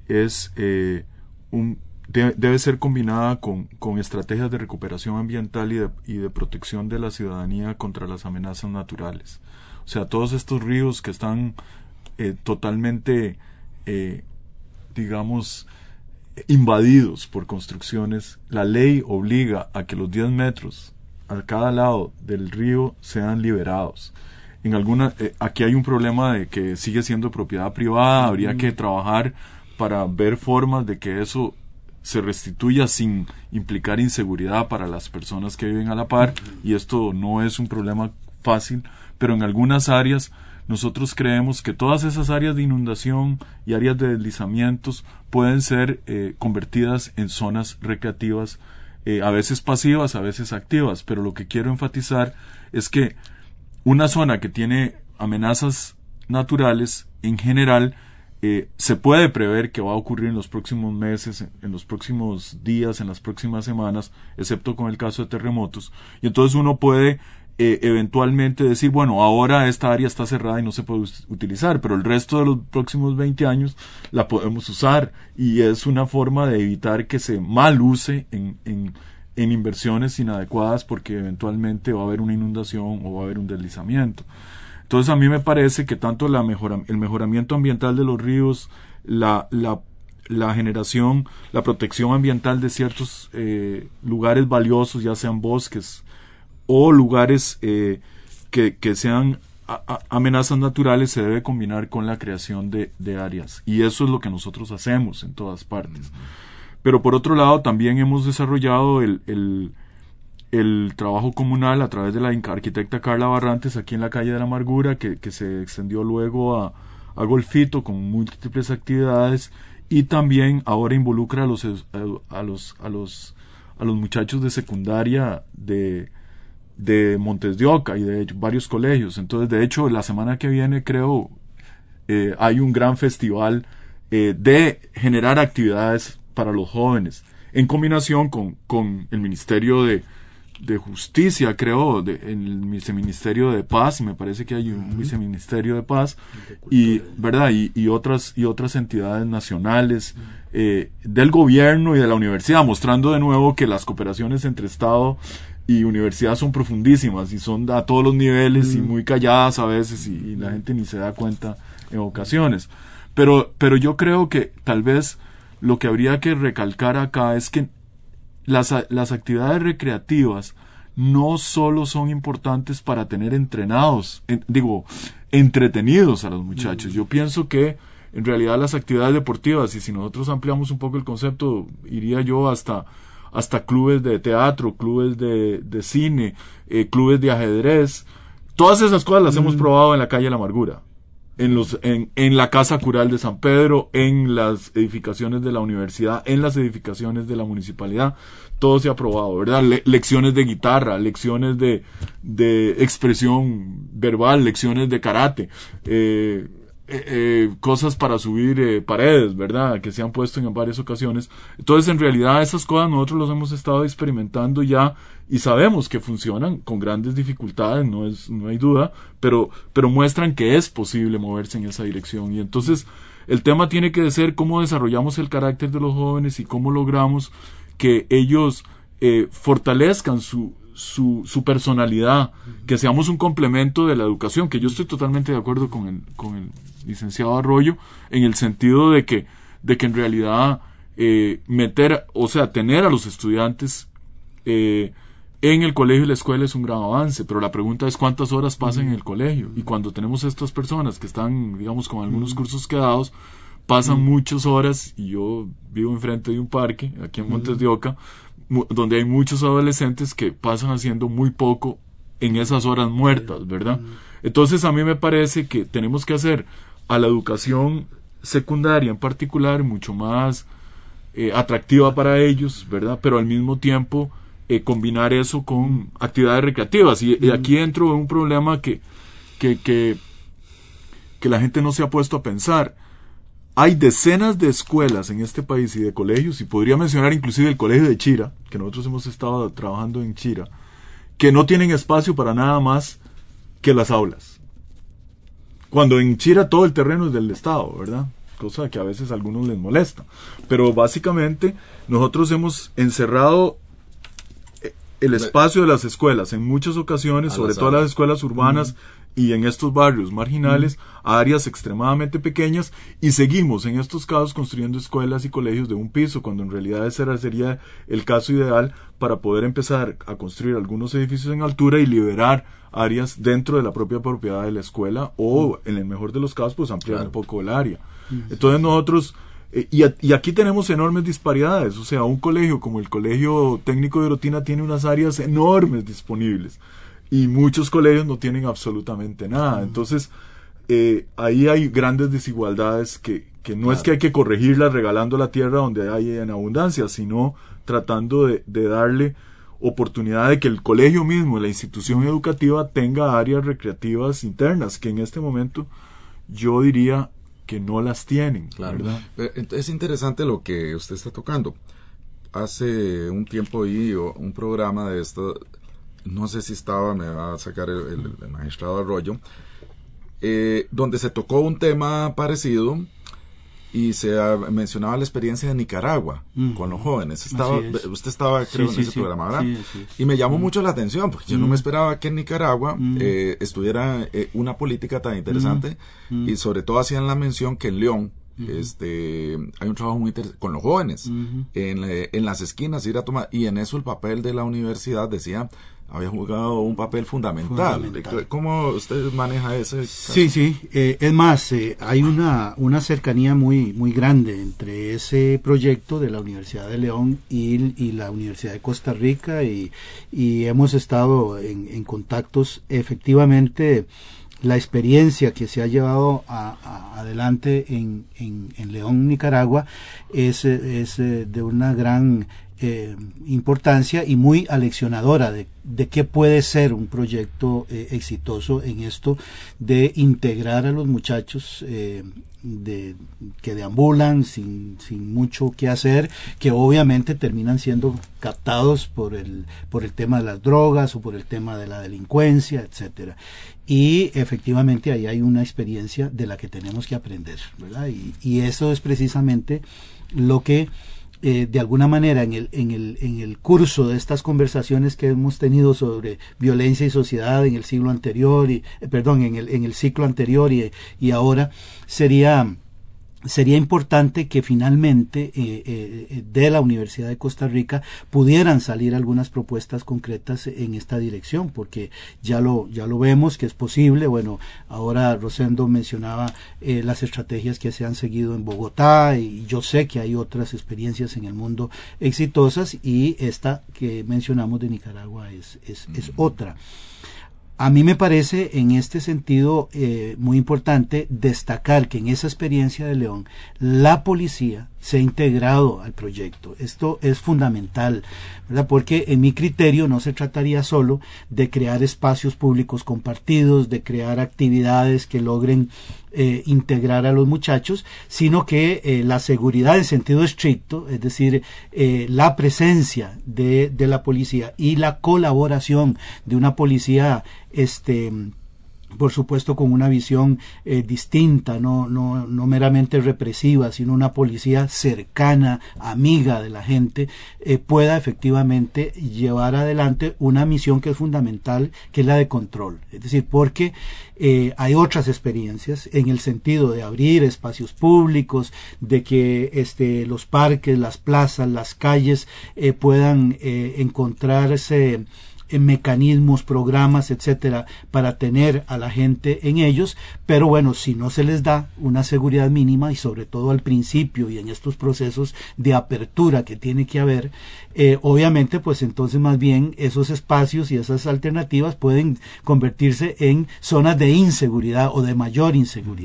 es eh, un de, debe ser combinada con, con estrategias de recuperación ambiental y de, y de protección de la ciudadanía contra las amenazas naturales. O sea, todos estos ríos que están eh, totalmente, eh, digamos, invadidos por construcciones, la ley obliga a que los diez metros a cada lado del río sean liberados. En alguna, eh, aquí hay un problema de que sigue siendo propiedad privada, habría que trabajar para ver formas de que eso se restituya sin implicar inseguridad para las personas que viven a la par, y esto no es un problema fácil, pero en algunas áreas nosotros creemos que todas esas áreas de inundación y áreas de deslizamientos pueden ser eh, convertidas en zonas recreativas, eh, a veces pasivas, a veces activas, pero lo que quiero enfatizar es que una zona que tiene amenazas naturales, en general, eh, se puede prever que va a ocurrir en los próximos meses, en, en los próximos días, en las próximas semanas, excepto con el caso de terremotos. Y entonces uno puede eh, eventualmente decir, bueno, ahora esta área está cerrada y no se puede utilizar, pero el resto de los próximos veinte años la podemos usar, y es una forma de evitar que se mal use en, en en inversiones inadecuadas, porque eventualmente va a haber una inundación o va a haber un deslizamiento. Entonces a mí me parece que tanto la mejora, el mejoramiento ambiental de los ríos, la, la, la generación, la protección ambiental de ciertos eh, lugares valiosos, ya sean bosques o lugares eh, que, que sean a, a, amenazas naturales, se debe combinar con la creación de, de áreas, y eso es lo que nosotros hacemos en todas partes. Pero por otro lado también hemos desarrollado el, el, el trabajo comunal a través de la arquitecta Carla Barrantes aquí en la calle de la Amargura, que, que se extendió luego a, a Golfito con múltiples actividades, y también ahora involucra a los, a los, a los, a los muchachos de secundaria de, de Montes de Oca y de hecho, varios colegios. Entonces, de hecho, la semana que viene creo eh, hay un gran festival eh, de generar actividades para los jóvenes, en combinación con, con el Ministerio de, de Justicia, creo, de, en el Viceministerio de Paz, me parece que hay un uh-huh. Viceministerio de Paz, y verdad y, y otras y otras entidades nacionales, uh-huh. eh, del gobierno y de la universidad, mostrando de nuevo que las cooperaciones entre Estado y universidad son profundísimas y son a todos los niveles, uh-huh. y muy calladas a veces, y, y la gente ni se da cuenta en ocasiones. Pero, pero yo creo que tal vez lo que habría que recalcar acá es que las, las actividades recreativas no solo son importantes para tener entrenados, en, digo, entretenidos a los muchachos. Yo pienso que en realidad las actividades deportivas, y si nosotros ampliamos un poco el concepto, iría yo hasta, hasta clubes de teatro, clubes de, de cine, eh, clubes de ajedrez, todas esas cosas las mm. hemos probado en la calle de la Amargura. En, los, en, en la Casa Cural de San Pedro, en las edificaciones de la universidad, en las edificaciones de la municipalidad, todo se ha probado, ¿verdad? Le, lecciones de guitarra, lecciones de, de expresión verbal, lecciones de karate, eh, eh, eh, cosas para subir eh, paredes, ¿verdad? Que se han puesto en varias ocasiones. Entonces, en realidad, esas cosas nosotros las hemos estado experimentando ya, y sabemos que funcionan con grandes dificultades, no es, no hay duda, pero, pero muestran que es posible moverse en esa dirección. Y entonces el tema tiene que ser cómo desarrollamos el carácter de los jóvenes y cómo logramos que ellos eh, fortalezcan su, su, su personalidad, que seamos un complemento de la educación, que yo estoy totalmente de acuerdo con el, con el licenciado Arroyo, en el sentido de que, de que en realidad eh, meter, o sea, tener a los estudiantes eh, en el colegio y la escuela es un gran avance, pero la pregunta es cuántas horas pasan en el colegio. Y cuando tenemos estas personas que están, digamos, con algunos cursos quedados, pasan muchas horas, y yo vivo enfrente de un parque, aquí en Montes de Oca, donde hay muchos adolescentes que pasan haciendo muy poco en esas horas muertas, ¿verdad? Entonces a mí me parece que tenemos que hacer a la educación secundaria en particular mucho más eh, atractiva para ellos, ¿verdad? Pero al mismo tiempo eh, combinar eso con actividades recreativas. Y, y aquí entro en un problema que, que, que, que la gente no se ha puesto a pensar. Hay decenas de escuelas en este país y de colegios, y podría mencionar inclusive el colegio de Chira, que nosotros hemos estado trabajando en Chira, que no tienen espacio para nada más que las aulas. Cuando en Chira todo el terreno es del Estado, ¿verdad? Cosa que a veces a algunos les molesta. Pero básicamente nosotros hemos encerrado el espacio de las escuelas en muchas ocasiones, sobre todo las escuelas urbanas, uh-huh. y en estos barrios marginales, uh-huh. a áreas extremadamente pequeñas, y seguimos en estos casos construyendo escuelas y colegios de un piso, cuando en realidad ese sería el caso ideal para poder empezar a construir algunos edificios en altura y liberar áreas dentro de la propia propiedad de la escuela, o uh-huh. en el mejor de los casos pues ampliar claro. un poco el área. Uh-huh. Entonces nosotros... Y, a, y aquí tenemos enormes disparidades, o sea, un colegio como el Colegio Técnico de Orotina tiene unas áreas enormes disponibles y muchos colegios no tienen absolutamente nada. Entonces, eh, ahí hay grandes desigualdades que, que no claro. es que hay que corregirlas regalando la tierra donde hay en abundancia, sino tratando de, de darle oportunidad de que el colegio mismo, la institución educativa, tenga áreas recreativas internas, que en este momento yo diría que no las tienen, claro. ¿verdad? Es interesante lo que usted está tocando. Hace un tiempo vi un programa de esto, no sé si estaba, me va a sacar el, el, el magistrado Arroyo, eh, donde se tocó un tema parecido y se uh, mencionaba la experiencia de Nicaragua mm. con los jóvenes. Estaba, usted estaba, creo, sí, en sí, ese sí. programa, ¿verdad? Sí, sí, sí. Y me llamó mm. mucho la atención, porque yo mm. no me esperaba que en Nicaragua mm. eh, estuviera eh, una política tan interesante, mm. y sobre todo hacían la mención que en León mm. este hay un trabajo muy interesante con los jóvenes, mm. en, eh, en las esquinas, ir a tomar, y en eso el papel de la universidad, decía, había jugado un papel fundamental. fundamental. ¿Cómo usted maneja ese caso? Sí, sí. Eh, es más, eh, hay una, una cercanía muy, muy grande entre ese proyecto de la Universidad de León y, y la Universidad de Costa Rica, y, y hemos estado en, en contactos. Efectivamente, la experiencia que se ha llevado a, a, adelante en, en, en León, Nicaragua, es, es de una gran Eh, importancia y muy aleccionadora de, de qué puede ser un proyecto eh, exitoso en esto de integrar a los muchachos eh, de, que deambulan sin, sin mucho que hacer, que obviamente terminan siendo captados por el, por el tema de las drogas o por el tema de la delincuencia, etcétera. Y efectivamente ahí hay una experiencia de la que tenemos que aprender, ¿verdad? Y, y eso es precisamente lo que Eh, de alguna manera en el, en el, en el curso de estas conversaciones que hemos tenido sobre violencia y sociedad en el siglo anterior, y, eh, perdón, en el, en el ciclo anterior y, y ahora, sería, sería importante que finalmente eh, eh, de la Universidad de Costa Rica pudieran salir algunas propuestas concretas en esta dirección, porque ya lo, ya lo vemos que es posible. Bueno, ahora Rosendo mencionaba eh, las estrategias que se han seguido en Bogotá, y yo sé que hay otras experiencias en el mundo exitosas, y esta que mencionamos de Nicaragua es, es, es otra. A mí me parece en este sentido eh, muy importante destacar que en esa experiencia de León la policía se ha integrado al proyecto. Esto es fundamental, ¿verdad? Porque en mi criterio no se trataría solo de crear espacios públicos compartidos, de crear actividades que logren eh, integrar a los muchachos, sino que eh, la seguridad en sentido estricto, es decir, eh, la presencia de, de la policía y la colaboración de una policía este por supuesto con una visión eh, distinta, no, no, no meramente represiva, sino una policía cercana, amiga de la gente, eh, pueda efectivamente llevar adelante una misión que es fundamental, que es la de control. Es decir, porque eh, hay otras experiencias en el sentido de abrir espacios públicos, de que este, los parques, las plazas, las calles eh, puedan eh, encontrarse en mecanismos, programas, etcétera, para tener a la gente en ellos, pero bueno, si no se les da una seguridad mínima, y sobre todo al principio y en estos procesos de apertura que tiene que haber, eh, obviamente pues entonces más bien esos espacios y esas alternativas pueden convertirse en zonas de inseguridad o de mayor inseguridad.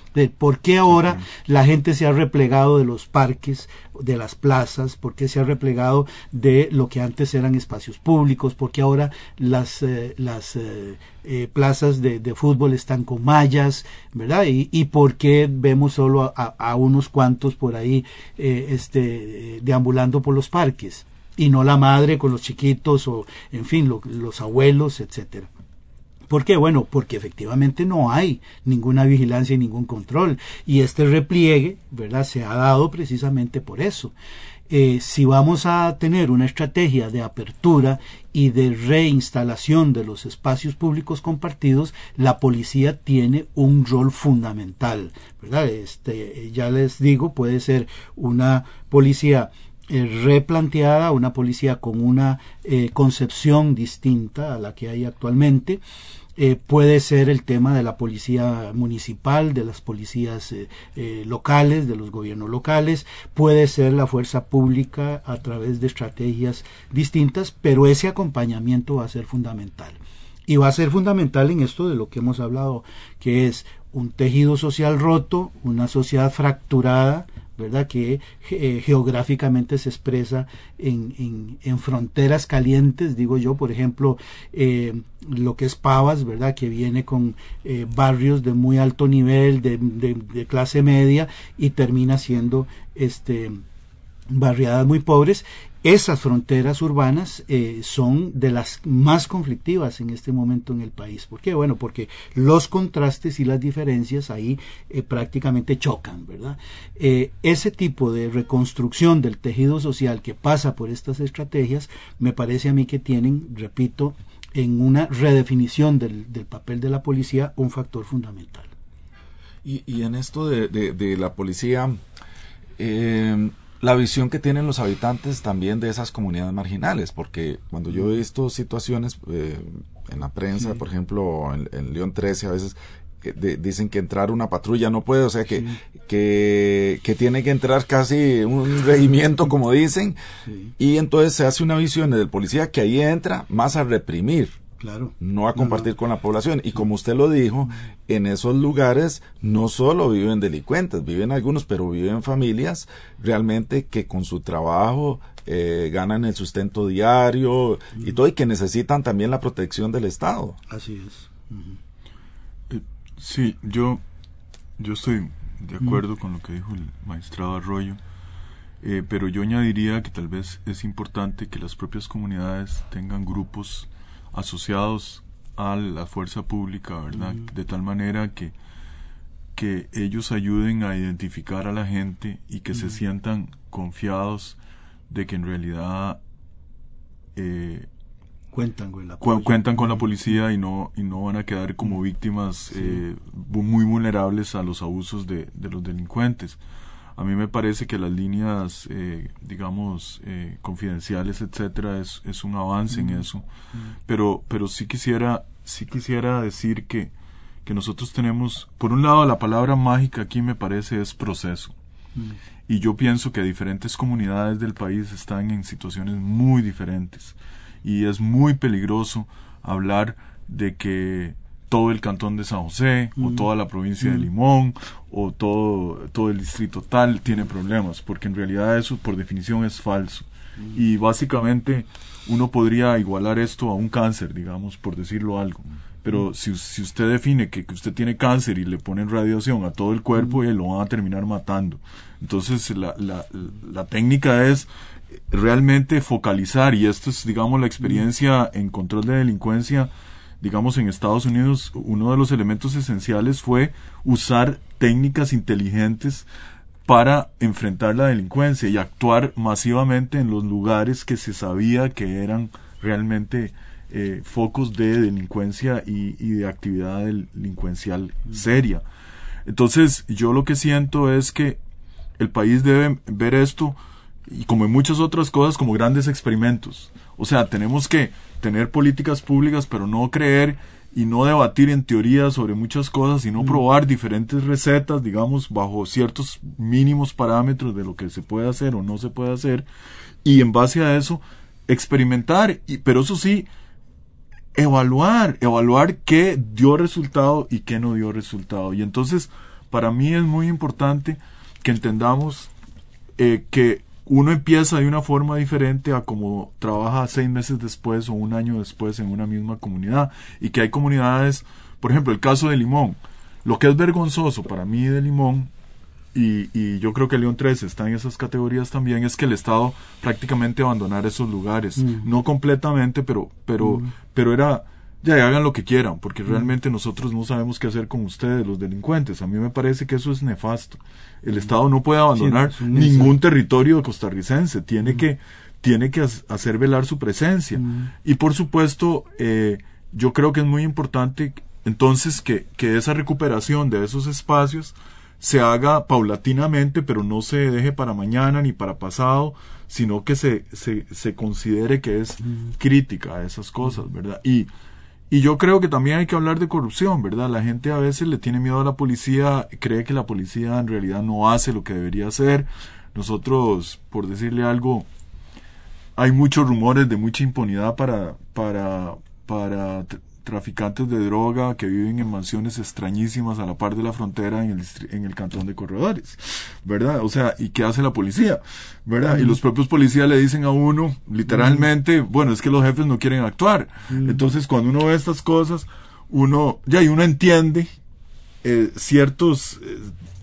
De ¿Por qué ahora la gente se ha replegado de los parques, de las plazas? ¿Por qué se ha replegado de lo que antes eran espacios públicos? ¿Por qué ahora las, eh, las eh, eh, plazas de, de fútbol están con mallas, ¿verdad? Y, y ¿por qué vemos solo a, a unos cuantos por ahí eh, este, eh, deambulando por los parques? Y no la madre con los chiquitos o, en fin, lo, los abuelos, etcétera. ¿Por qué? Bueno, porque efectivamente no hay ninguna vigilancia y ningún control. Y este repliegue, ¿verdad?, se ha dado precisamente por eso. Eh, si vamos a tener una estrategia de apertura y de reinstalación de los espacios públicos compartidos, la policía tiene un rol fundamental, ¿verdad? Este, ya les digo, puede ser una policía Eh, replanteada, una policía con una eh, concepción distinta a la que hay actualmente. Eh, puede ser el tema de la policía municipal, de las policías eh, eh, locales, de los gobiernos locales, puede ser la fuerza pública a través de estrategias distintas, pero ese acompañamiento va a ser fundamental. Y va a ser fundamental en esto de lo que hemos hablado, que es un tejido social roto, una sociedad fracturada, ¿verdad?, que eh, geográficamente se expresa en, en, en fronteras calientes, digo yo, por ejemplo, eh, lo que es Pavas, ¿verdad?, que viene con eh, barrios de muy alto nivel, de, de, de clase media, y termina siendo este barriadas muy pobres. Esas fronteras urbanas eh, son de las más conflictivas en este momento en el país. ¿Por qué? Bueno, porque los contrastes y las diferencias ahí eh, prácticamente chocan, ¿verdad? Eh, ese tipo de reconstrucción del tejido social que pasa por estas estrategias, me parece a mí que tienen, repito, en una redefinición del, del papel de la policía, un factor fundamental. Y, y en esto de, de, de la policía, eh, la visión que tienen los habitantes también de esas comunidades marginales, porque cuando yo he visto situaciones eh, en la prensa, sí, por ejemplo, en, en León trece, a veces eh, de, dicen que entrar una patrulla no puede, o sea, que, sí, que, que tiene que entrar casi un regimiento, como dicen, sí, y entonces se hace una visión del policía que ahí entra más a reprimir. Claro. No a compartir no, no. con la población. Y como usted lo dijo, en esos lugares no solo viven delincuentes, viven algunos, pero viven familias realmente que con su trabajo eh, ganan el sustento diario uh-huh. y todo, y que necesitan también la protección del Estado. Así es. Uh-huh. Eh, sí, yo, yo estoy de acuerdo uh-huh. con lo que dijo el magistrado Arroyo, eh, pero yo añadiría que tal vez es importante que las propias comunidades tengan grupos asociados a la fuerza pública, ¿verdad? Uh-huh. De tal manera que que ellos ayuden a identificar a la gente y que uh-huh. se sientan confiados de que en realidad eh, cuentan con la cu- cuentan con la policía y no y no van a quedar como víctimas sí. eh, muy vulnerables a los abusos de, de los delincuentes. A mí me parece que las líneas, eh, digamos, eh, confidenciales, etcétera, es, es un avance mm. en eso. Mm. Pero, pero sí quisiera, sí quisiera decir que, que nosotros tenemos, por un lado, la palabra mágica aquí me parece es proceso. Mm. Y yo pienso que diferentes comunidades del país están en situaciones muy diferentes. Y es muy peligroso hablar de que todo el cantón de San José, mm. o toda la provincia mm. de Limón, o todo, todo el distrito tal tiene problemas, porque en realidad eso por definición es falso. Mm. Y básicamente uno podría igualar esto a un cáncer, digamos, por decirlo algo. Pero mm. si, si usted define que, que usted tiene cáncer y le ponen radiación a todo el cuerpo, mm. y lo van a terminar matando. Entonces la, la, la técnica es realmente focalizar, y esto es, digamos, la experiencia en control de delincuencia. Digamos, en Estados Unidos, uno de los elementos esenciales fue usar técnicas inteligentes para enfrentar la delincuencia y actuar masivamente en los lugares que se sabía que eran realmente eh, focos de delincuencia y, y de actividad delincuencial seria. Entonces, yo lo que siento es que el país debe ver esto, y como en muchas otras cosas, como grandes experimentos. O sea, tenemos que tener políticas públicas, pero no creer y no debatir en teoría sobre muchas cosas, sino mm. probar diferentes recetas, digamos, bajo ciertos mínimos parámetros de lo que se puede hacer o no se puede hacer, y en base a eso experimentar, y, pero eso sí, evaluar, evaluar qué dio resultado y qué no dio resultado. Y entonces, para mí es muy importante que entendamos eh, que uno empieza de una forma diferente a como trabaja seis meses después o un año después en una misma comunidad, y que hay comunidades, por ejemplo, el caso de Limón. Lo que es vergonzoso para mí de Limón, y, y yo creo que León trece está en esas categorías también, es que el Estado prácticamente abandonara esos lugares, mm. no completamente, pero pero mm. pero era, ya hagan lo que quieran, porque mm. realmente nosotros no sabemos qué hacer con ustedes, los delincuentes. A mí me parece que eso es nefasto. El Estado no puede abandonar sí, no, ningún territorio costarricense, tiene mm. que tiene que hacer velar su presencia. Mm. Y por supuesto, eh, yo creo que es muy importante entonces que, que esa recuperación de esos espacios se haga paulatinamente, pero no se deje para mañana ni para pasado, sino que se, se, se considere que es mm. crítica a esas cosas, ¿verdad? Y Y yo creo que también hay que hablar de corrupción, ¿verdad? La gente a veces le tiene miedo a la policía, cree que la policía en realidad no hace lo que debería hacer. Nosotros, por decirle algo, hay muchos rumores de mucha impunidad para, para, para traficantes de droga que viven en mansiones extrañísimas a la par de la frontera en el, en el cantón de Corredores, ¿verdad? O sea, ¿y qué hace la policía? ¿Verdad? Mm. Y los propios policías le dicen a uno, literalmente, mm. bueno, es que los jefes no quieren actuar. Mm. Entonces, cuando uno ve estas cosas, uno, ya, y uno entiende eh, ciertos, eh,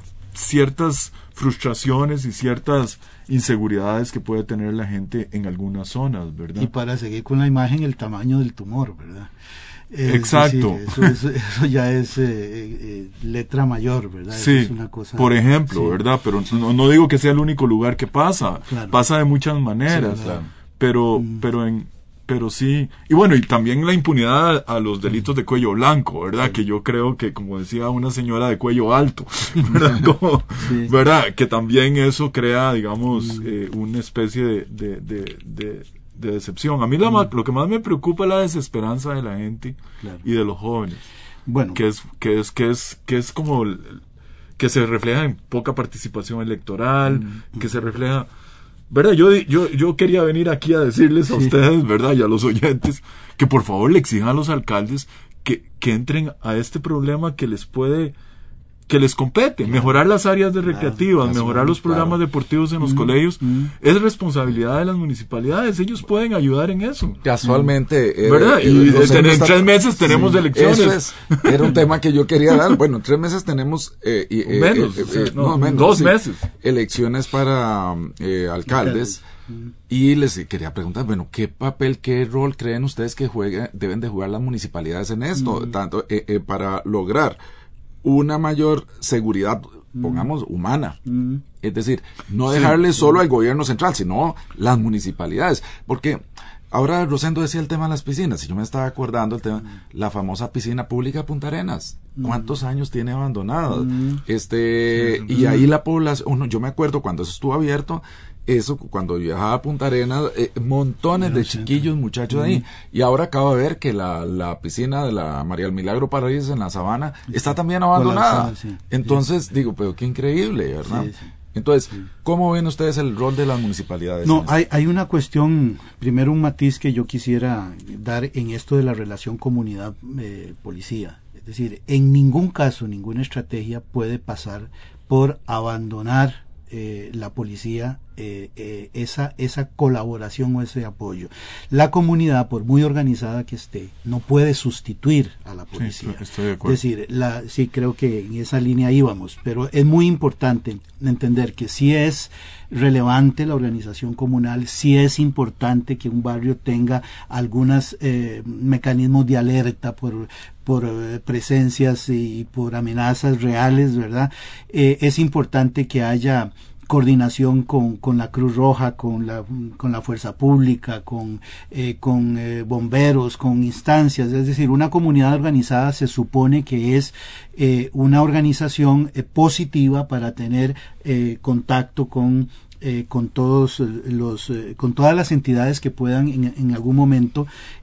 ciertas frustraciones y ciertas inseguridades que puede tener la gente en algunas zonas, ¿verdad? Y para seguir con la imagen, el tamaño del tumor, ¿verdad? Eh, Exacto. Sí, eso, eso, eso ya es eh, eh, letra mayor, ¿verdad? Sí, es una cosa, por ejemplo, sí. ¿verdad? Pero no, no digo que sea el único lugar que pasa, claro. Pasa de muchas maneras, sí, claro. pero, mm. pero en, pero sí, y bueno, y también la impunidad a los delitos de cuello blanco, ¿verdad? Sí. Que yo creo que, como decía una señora, de cuello alto, ¿verdad? Como, sí. ¿verdad? Que también eso crea, digamos, mm. eh, una especie de, de, de, de de decepción. A mí lo, mm. lo que más me preocupa es la desesperanza de la gente, claro. Y de los jóvenes. Bueno, que es que es que es que es como el, que se refleja en poca participación electoral, mm. que se refleja, ¿verdad? Yo yo yo quería venir aquí a decirles a sí. ustedes, ¿verdad? Y a los oyentes que por favor le exijan a los alcaldes que que entren a este problema que les puede que les compete, claro. Mejorar las áreas de recreativas, claro, mejorar los programas claro. deportivos en los mm, colegios, mm. es responsabilidad de las municipalidades, ellos pueden ayudar en eso. Casualmente, mm. ¿verdad? Eh, y eh, en, en tres meses tenemos sí, elecciones. Eso es, era un tema que yo quería dar. Bueno, en tres meses tenemos eh, eh, menos, eh, o sea, eh, no, no, menos, dos sí, meses elecciones para eh, alcaldes. Mm. Y les quería preguntar, bueno, ¿qué papel, qué rol creen ustedes que juegue, deben de jugar las municipalidades en esto, mm. tanto eh, eh, para lograr una mayor seguridad, pongamos, humana? Mm. Es decir, no dejarle sí. solo al gobierno central, sino las municipalidades. Porque ahora Rosendo decía el tema de las piscinas, y yo me estaba acordando el tema, mm. la famosa piscina pública de Punta Arenas. ¿Cuántos mm. años tiene abandonada? Mm. Este, sí. Y ahí la población, yo me acuerdo cuando eso estuvo abierto, eso, cuando viajaba a Punta Arenas, eh, montones de chiquillos, muchachos ahí. Y ahora acabo de ver que la, la piscina de la María del Milagro Paraíso en la Sabana está también abandonada. Sí. Entonces, sí. digo, pero qué increíble, ¿verdad? Sí, sí. Entonces, sí. ¿cómo ven ustedes el rol de las municipalidades? No, hay, hay una cuestión, primero un matiz que yo quisiera dar en esto de la relación comunidad-policía. Eh, es decir, en ningún caso, ninguna estrategia puede pasar por abandonar Eh, la policía, eh, eh, esa esa colaboración o ese apoyo. La comunidad, por muy organizada que esté, no puede sustituir a la policía. Sí, estoy de acuerdo. Es decir, la, sí creo que en esa línea íbamos, pero es muy importante entender que sí es relevante la organización comunal, sí es importante que un barrio tenga algunos eh, mecanismos de alerta por por eh, presencias y por amenazas reales, ¿verdad? Eh, es importante que haya coordinación con, con la Cruz Roja, con la con la Fuerza Pública, con eh, con eh, bomberos, con instancias. Es decir, una comunidad organizada se supone que es eh, una organización eh, positiva para tener eh, contacto con Eh, con todos los eh, con todas las entidades que puedan en, en algún momento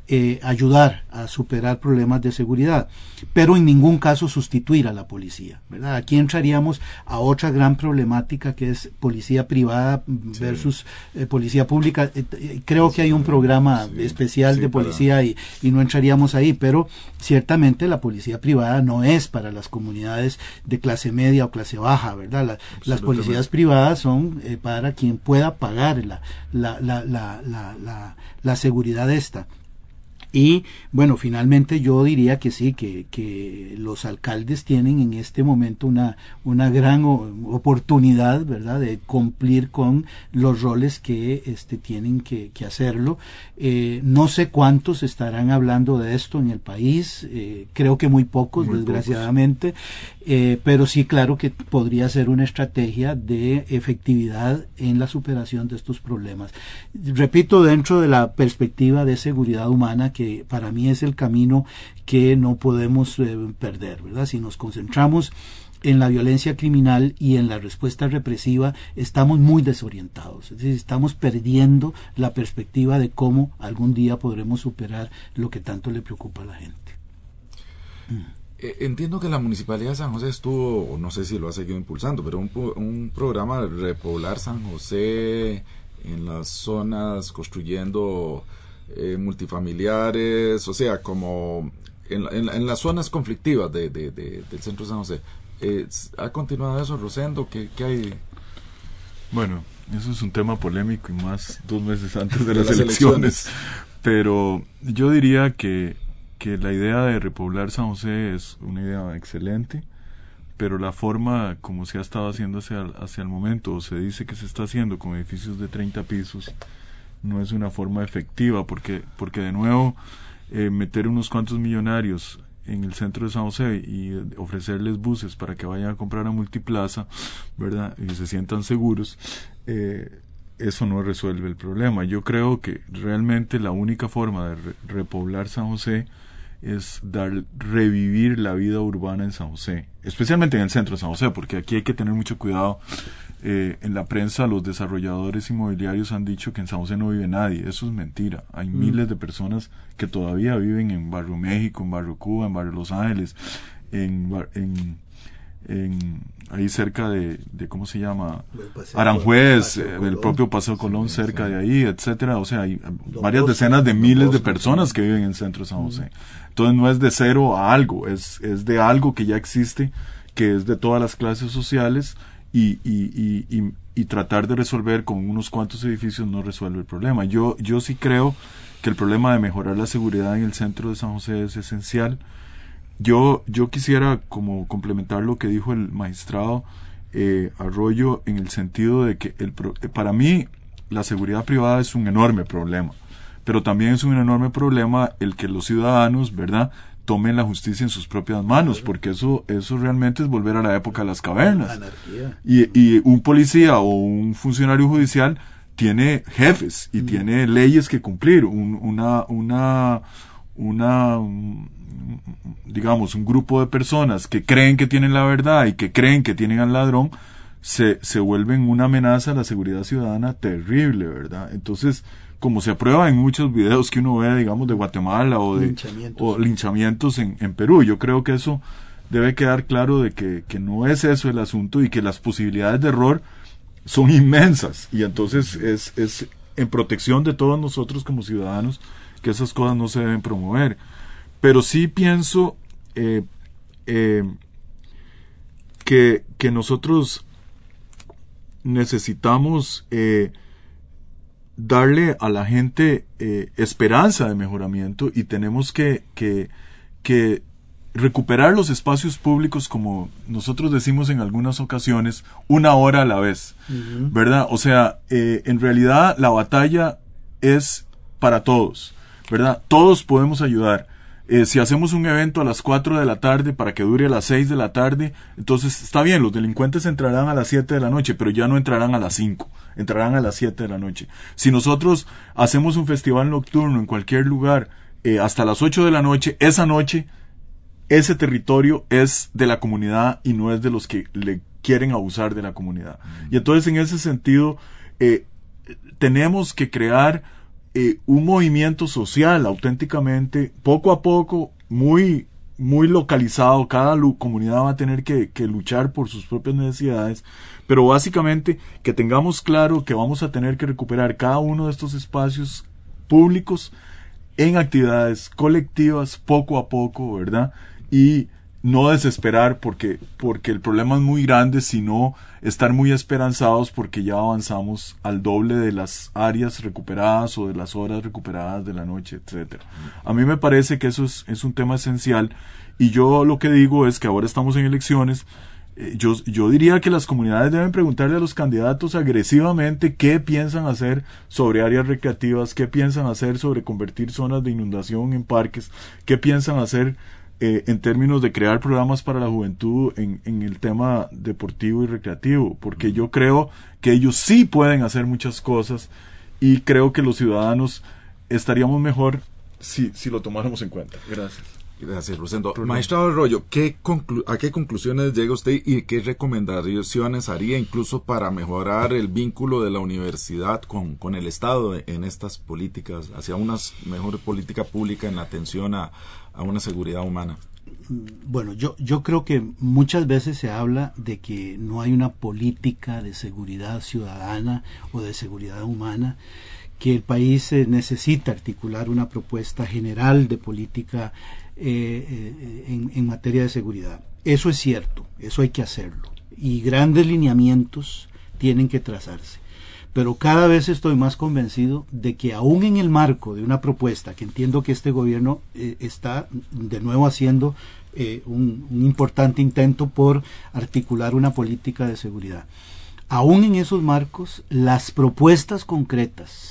eh, ayudar a superar problemas de seguridad, pero en ningún caso sustituir a la policía, ¿verdad? Aquí entraríamos a otra gran problemática que es policía privada versus sí. eh, policía pública. Eh, creo que hay un programa sí. especial sí, de policía para... y, y no entraríamos ahí, pero ciertamente la policía privada no es para las comunidades de clase media o clase baja, ¿verdad? La, las policías privadas son eh, para quien pueda pagar la, la, la, la, la, la, la seguridad esta. Y bueno, finalmente yo diría que sí, que, que los alcaldes tienen en este momento una, una gran o, oportunidad, ¿verdad?, de cumplir con los roles que este, tienen que, que hacerlo. Eh, no sé cuántos estarán hablando de esto en el país, eh, creo que muy pocos, muy desgraciadamente, pocos. Eh, pero sí, claro que podría ser una estrategia de efectividad en la superación de estos problemas. Repito, dentro de la perspectiva de seguridad humana, que que para mí es el camino que no podemos eh, perder, ¿verdad? Si nos concentramos en la violencia criminal y en la respuesta represiva, estamos muy desorientados, es decir, estamos perdiendo la perspectiva de cómo algún día podremos superar lo que tanto le preocupa a la gente. Eh, entiendo que la Municipalidad de San José estuvo, no sé si lo ha seguido impulsando, pero un, un programa de repoblar San José en las zonas, construyendo Eh, multifamiliares, o sea, como en, en, en las zonas conflictivas de, de, de, del centro de San José. Eh, ¿Ha continuado eso, Rosendo? ¿Qué, qué hay? Bueno, eso es un tema polémico y más dos meses antes de, de las, las elecciones. elecciones. Pero yo diría que, que la idea de repoblar San José es una idea excelente, pero la forma como se ha estado haciendo hacia, hacia el momento, o se dice que se está haciendo con edificios de treinta pisos, no es una forma efectiva, porque porque de nuevo eh, meter unos cuantos millonarios en el centro de San José y ofrecerles buses para que vayan a comprar a Multiplaza, ¿verdad?, y se sientan seguros, eh, eso no resuelve el problema. Yo creo que realmente la única forma de re- repoblar San José es dar, revivir la vida urbana en San José, especialmente en el centro de San José, porque aquí hay que tener mucho cuidado. Eh, en la prensa los desarrolladores inmobiliarios han dicho que en San José no vive nadie. Eso es mentira. Hay mm. miles de personas que todavía viven en Barrio México, en Barrio Cuba, en Barrio Los Ángeles, en, en, en ahí cerca de, de ¿cómo se llama? Aranjuez, eh, del propio Paseo Colón, sí, cerca sí. de ahí, etcétera. O sea, hay Don varias Bosco, decenas de miles Bosco, de personas sí. que viven en el centro de San José. Mm. Entonces no es de cero a algo, es, es de algo que ya existe, que es de todas las clases sociales. Y, y, y, y, y tratar de resolver con unos cuantos edificios no resuelve el problema. Yo, yo sí creo que el problema de mejorar la seguridad en el centro de San José es esencial. Yo, yo quisiera como complementar lo que dijo el magistrado eh, Arroyo, en el sentido de que el pro, para mí la seguridad privada es un enorme problema, pero también es un enorme problema el que los ciudadanos, ¿verdad?, tomen la justicia en sus propias manos, porque eso eso realmente es volver a la época de las cavernas. Y, y un policía o un funcionario judicial tiene jefes y mm. tiene leyes que cumplir. Un, una, una, una, un, digamos, un grupo de personas que creen que tienen la verdad y que creen que tienen al ladrón, se, se vuelven una amenaza a la seguridad ciudadana terrible, ¿verdad? Entonces, como se aprueba en muchos videos que uno ve, digamos, de Guatemala o de linchamientos, o linchamientos en, en Perú, yo creo que eso debe quedar claro de que, que no es eso el asunto y que las posibilidades de error son inmensas, y entonces es, es en protección de todos nosotros como ciudadanos que esas cosas no se deben promover. Pero sí pienso eh, eh, que, que nosotros necesitamos eh, darle a la gente eh, esperanza de mejoramiento, y tenemos que, que, que recuperar los espacios públicos, como nosotros decimos en algunas ocasiones, una hora a la vez, uh-huh. ¿verdad? O sea, eh, en realidad la batalla es para todos, ¿verdad? Todos podemos ayudar. Eh, si hacemos un evento a las cuatro de la tarde para que dure a las seis de la tarde, entonces está bien, los delincuentes entrarán a las siete de la noche, pero ya no entrarán a las cinco, entrarán a las siete de la noche. Si nosotros hacemos un festival nocturno en cualquier lugar eh, hasta las ocho de la noche, esa noche ese territorio es de la comunidad y no es de los que le quieren abusar de la comunidad. Mm. Y entonces, en ese sentido, eh, tenemos que crear eh, un movimiento social auténticamente, poco a poco, muy, muy localizado. Cada comunidad va a tener que, que luchar por sus propias necesidades, pero básicamente que tengamos claro que vamos a tener que recuperar cada uno de estos espacios públicos en actividades colectivas poco a poco, ¿verdad? Y no desesperar porque, porque el problema es muy grande, sino estar muy esperanzados porque ya avanzamos al doble de las áreas recuperadas o de las horas recuperadas de la noche, etcétera. A mí me parece que eso es, es un tema esencial, y yo lo que digo es que ahora estamos en elecciones. eh, yo, yo diría que las comunidades deben preguntarle a los candidatos agresivamente qué piensan hacer sobre áreas recreativas, qué piensan hacer sobre convertir zonas de inundación en parques, qué piensan hacer Eh, en términos de crear programas para la juventud en, en el tema deportivo y recreativo, porque yo creo que ellos sí pueden hacer muchas cosas, y creo que los ciudadanos estaríamos mejor si, si lo tomáramos en cuenta. Gracias. Gracias, Rosendo. Magistrado Arroyo, ¿qué conclu- ¿a qué conclusiones llega usted y qué recomendaciones haría incluso para mejorar el vínculo de la universidad con, con el Estado en estas políticas, hacia una mejor política pública en la atención a, a una seguridad humana? Bueno, yo, yo creo que muchas veces se habla de que no hay una política de seguridad ciudadana o de seguridad humana, que el país eh, necesita articular una propuesta general de política eh, eh, en, en materia de seguridad. Eso es cierto, eso hay que hacerlo, y grandes lineamientos tienen que trazarse. Pero cada vez estoy más convencido de que aún en el marco de una propuesta, que entiendo que este gobierno eh, está de nuevo haciendo eh, un, un importante intento por articular una política de seguridad, aún en esos marcos, las propuestas concretas,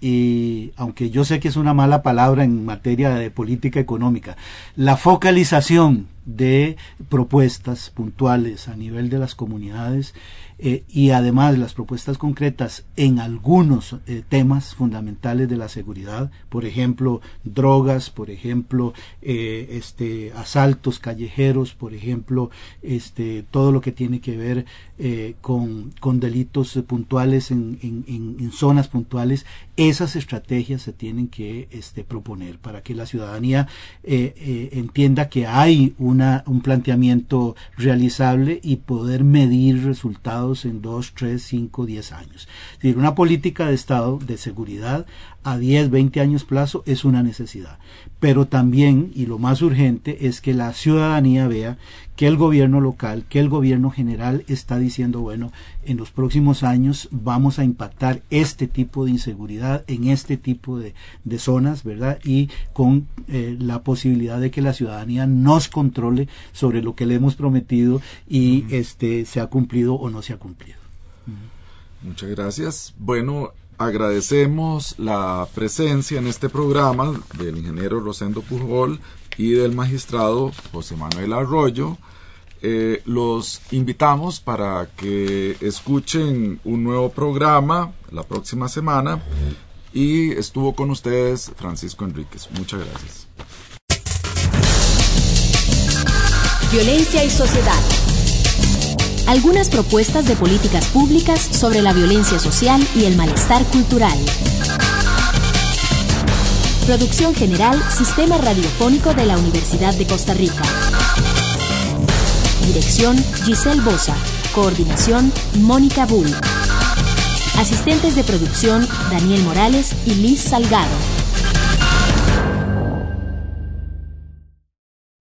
y aunque yo sé que es una mala palabra en materia de política económica, la focalización de propuestas puntuales a nivel de las comunidades, eh, y además las propuestas concretas en algunos eh, temas fundamentales de la seguridad, por ejemplo drogas, por ejemplo eh, este asaltos callejeros, por ejemplo este todo lo que tiene que ver eh, con, con delitos puntuales en, en, en, en zonas puntuales. Esas estrategias se tienen que este, proponer para que la ciudadanía eh, eh, entienda que hay una, un planteamiento realizable y poder medir resultados en dos, tres, cinco, diez años. Es decir, una política de Estado de seguridad a diez, veinte años plazo es una necesidad, pero también, y lo más urgente, es que la ciudadanía vea que el gobierno local, que el gobierno general está diciendo, bueno, en los próximos años vamos a impactar este tipo de inseguridad en este tipo de, de zonas, ¿verdad? Y con eh, la posibilidad de que la ciudadanía nos controle sobre lo que le hemos prometido y uh-huh. este se ha cumplido o no se ha cumplido. Uh-huh. Muchas gracias. Bueno, agradecemos la presencia en este programa del ingeniero Rosendo Pujol y del magistrado José Manuel Arroyo. Eh, los invitamos para que escuchen un nuevo programa la próxima semana, y estuvo con ustedes Francisco Enríquez. Muchas gracias. Violencia y sociedad. Algunas propuestas de políticas públicas sobre la violencia social y el malestar cultural. Producción general, Sistema Radiofónico de la Universidad de Costa Rica. Dirección, Giselle Bosa. Coordinación, Mónica Bull. Asistentes de producción, Daniel Morales y Liz Salgado.